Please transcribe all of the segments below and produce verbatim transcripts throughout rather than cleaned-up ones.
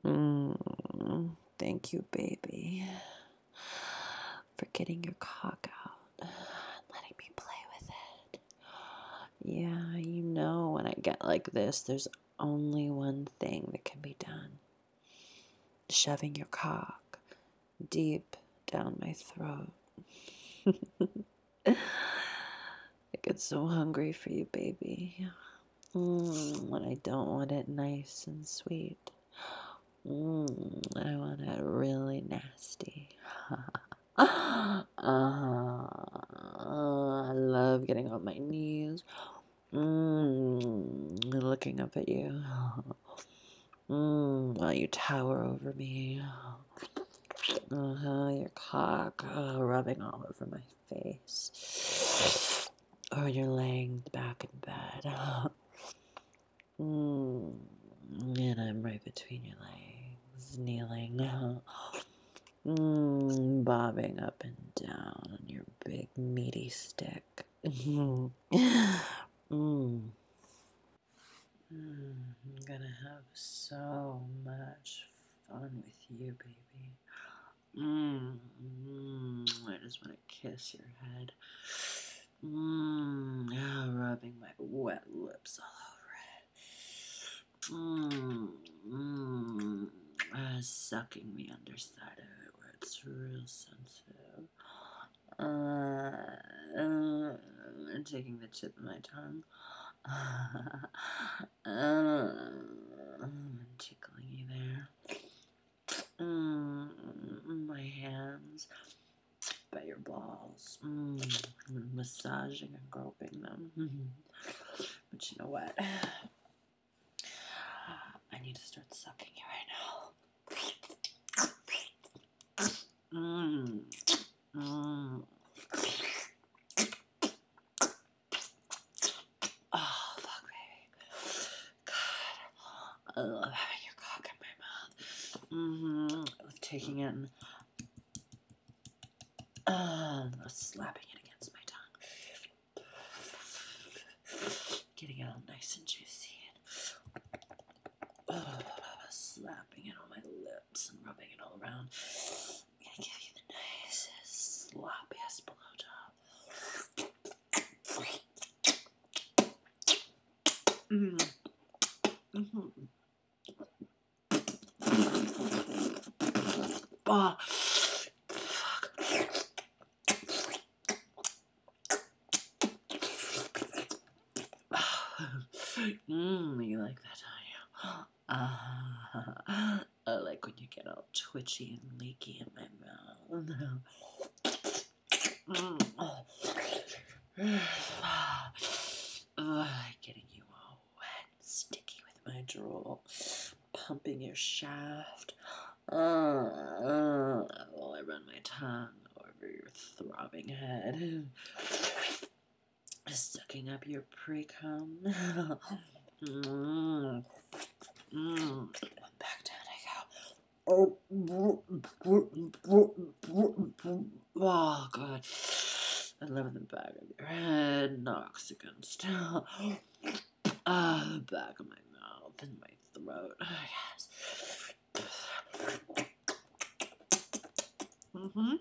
Mm, thank you, baby, for getting your cock out and letting me play with it. Yeah, you know, when I get like this, there's only one thing that can be done. Shoving your cock deep down my throat. I get so hungry for you, baby. Mm, when I don't want it nice and sweet. Mm, I want it really nasty. uh, I love getting on my knees. Mm, looking up at you. Mm, while you tower over me. Uh-huh, your cock uh, rubbing all over my face. Or you're laying back in bed. Mm, and I'm right between your legs, kneeling. Mm, bobbing up and down on your big meaty stick. mm. Mm, I'm gonna have so much fun with you, baby. Mm, mm, I just want to kiss your head. Mm, yeah, rubbing my wet lips all over it. Mm, mm, uh, sucking the underside of it where it's real sensitive. Uh, uh, and taking the tip of my tongue. uh, and tickling you there. Mm, my hands by your balls, mm, massaging and groping them. But you know what? I need to start sucking you right now. Mm, mm. Oh, fuck, baby. God, I love having your cock in my mouth. Mm-hmm. I love taking it and uh, slapping it against my tongue. Getting it all nice and juicy. And, uh, slapping it on my lips and rubbing it all around. I'm gonna give you the nicest, sloppiest blowjob. Mm. Mm-hmm. Oh, fuck. Mmm, you like that, don't you? Uh, I like when you get all twitchy and leaky in my mouth. Mm. uh, getting you all wet and sticky with my drool. Pumping your shaft. Uh, uh, while I run my tongue over your throbbing head. Sucking up your pre-cum. mm. Mm. Back down I go. Oh, oh God. I love the back of your head knocks against uh, the back of my mouth and my throat. Oh, yes. Mm-hmm.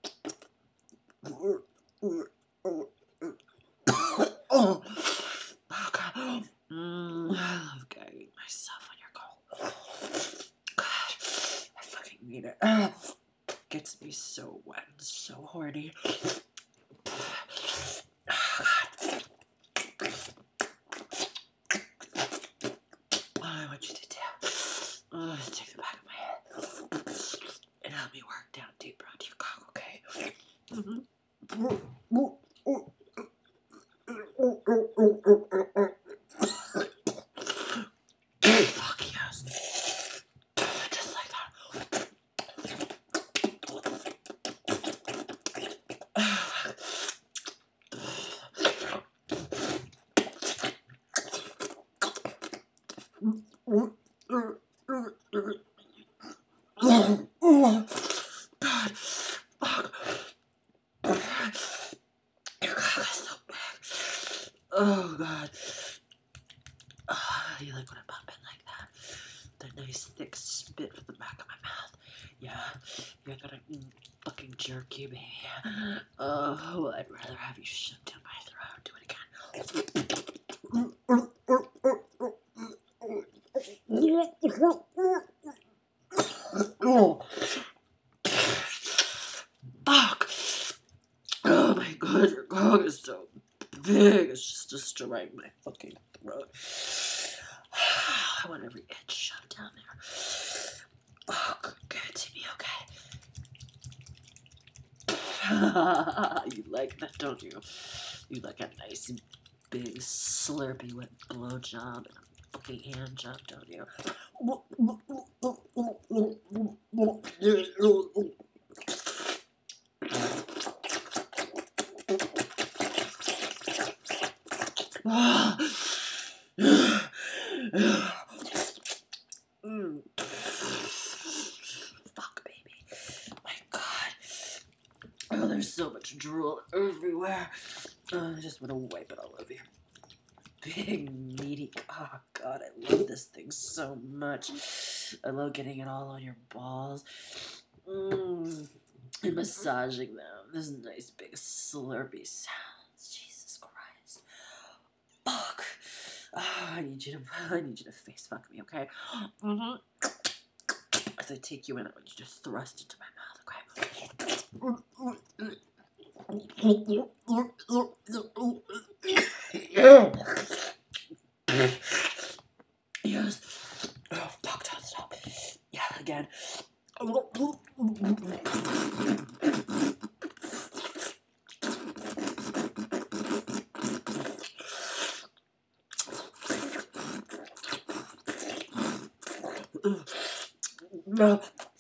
Oh, oh God. Mm, I love gagging myself on your cold. God, I fucking need it. Uh, gets me so wet and so horny. Oh, God. What I want you to do uh, is take the back of my head and help me work down deeper onto your cock, okay? Mm-hmm. Fuck yes. Just like that. Oh, God. Fuck. Your cock is so big. Oh, God. Oh, you like when I pump it like that? The nice thick spit for the back of my mouth. Yeah, you're gonna mm, fucking jerk you, baby. Oh, I'd rather have you shove down my throat. Do it again. Fuck! Oh my god, your cock is so big. It's just destroying my fucking throat. I want every inch shoved down there. Oh, good to be okay. You like that, don't you? You like a nice, big, slurpy, wet blowjob and a fucking hand job, don't you? Mm. Fuck, baby. My god. Oh, there's so much drool everywhere. Oh, I just want to wipe it all over your big, meaty. Oh, God, I love this thing so much. I love getting it all on your balls. Mm. And massaging them. This nice, big, slurpy sounds. Jesus Christ. Fuck. Oh, I need you to, I need you to face fuck me, okay? Mm-hmm. As I take you in, I want you to thrust into my mouth, okay? Yes. Oh, fuck, don't stop. Yeah, again. No.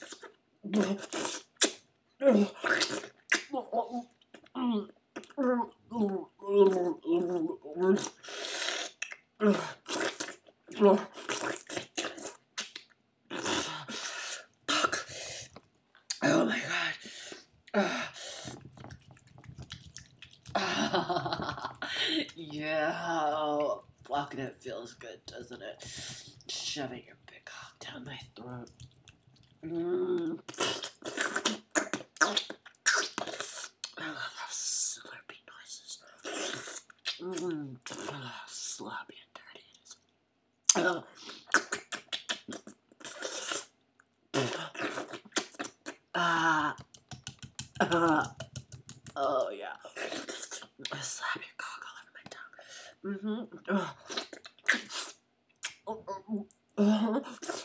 Oh my god. Yeah. Oh, fucking it feels good, doesn't it? Shoving your big cock down my throat. Mm. I love those slurpy noises. Mm. Oh, sloppy and dirty. Oh. Ah. Uh. Oh, yeah. I slap your cock all over my tongue. Mm-hmm. Uh. Uh.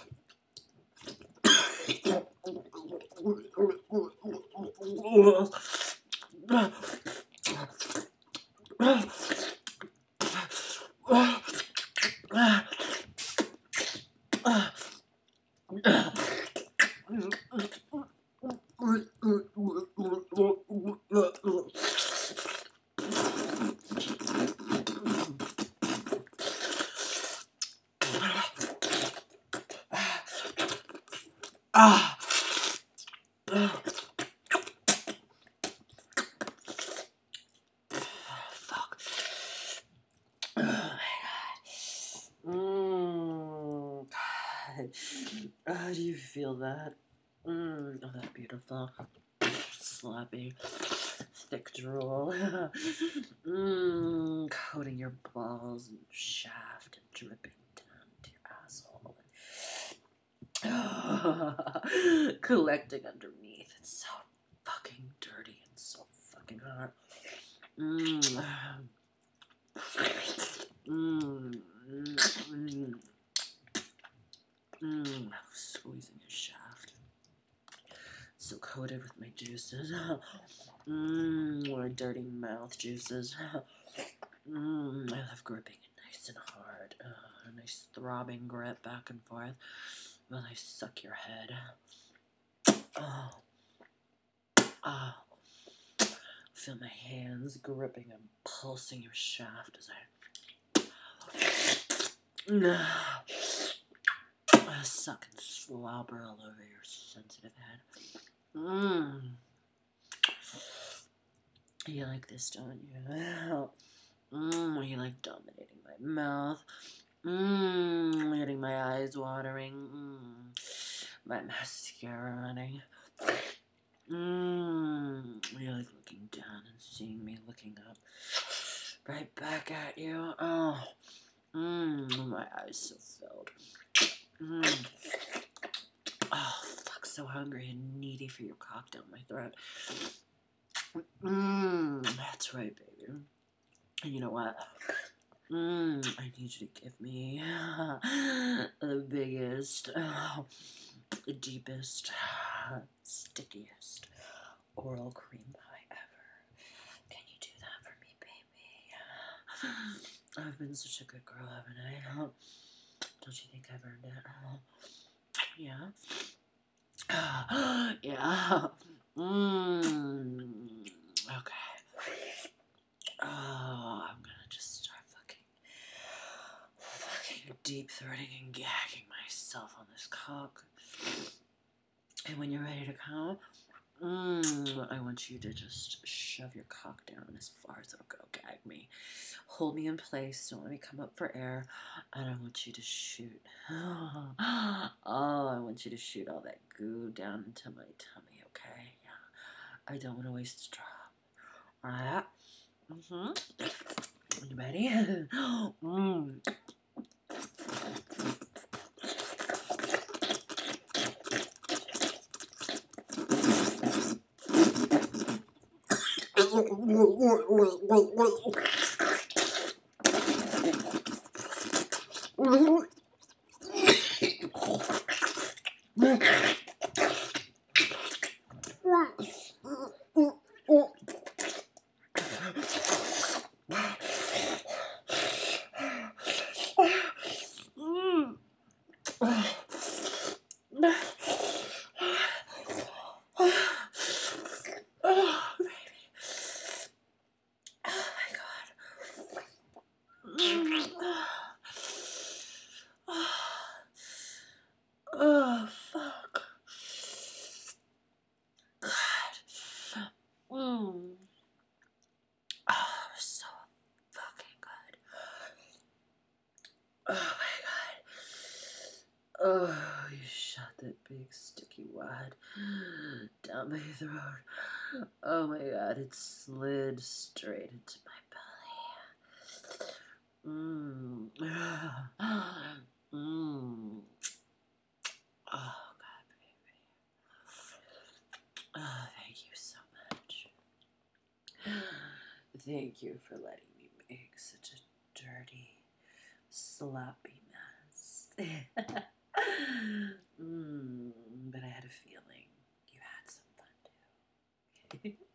Ah. Fuck. Oh my god. Mmm. God. How do you feel that? Mmm. Oh, that's beautiful. Slappy. Thick drool. Mmm. Coating your balls and shaft and dripping down to your asshole. Collecting underneath. It's so fucking dirty and so fucking hot. Mmm. Mmm. Mmm. Mmm. Squeezing your shaft. So coated with my juices. Mmm. My dirty mouth juices. Mmm. I love gripping it nice and hard. Uh, a nice throbbing grip back and forth while I suck your head. Oh. Oh. Feel my hands gripping and pulsing your shaft as I I suck and slobber all over your sensitive head. Mmm. You like this, don't you? Mmm. You like dominating my mouth. Mmm, getting my eyes watering. Mmm, my mascara running. Mmm, you're like looking down and seeing me looking up. Right back at you. Oh, mmm, my eyes so filled. Mmm. Oh, fuck, so hungry and needy for your cock down my throat. Mmm, that's right, baby. And you know what? Mmm, I need you to give me the biggest, uh, deepest, stickiest oral cream pie ever. Can you do that for me, baby? I've been such a good girl, haven't I? Don't you think I've earned it? Yeah? Yeah. Mmm. Okay. Oh, I'm gonna just start fucking, fucking deep throating and gagging myself on this cock. And when you're ready to come, mm, I want you to just shove your cock down as far as it'll go. Gag me. Hold me in place. Don't let me come up for air. And I want you to shoot. Oh, I want you to shoot all that goo down into my tummy, okay? Yeah. I don't want to waste a drop. Alright? Mm-hmm. You ready? mm. Oh, fuck. God. Mm. Oh, so fucking good. Oh my god. Oh, you shot that big sticky wad down my throat. Oh my god, it slid straight into my belly. Mmm. Mmm. Oh god, baby. Oh, thank you so much. Thank you for letting me make such a dirty, sloppy mess. mm, but I had a feeling you had some fun too.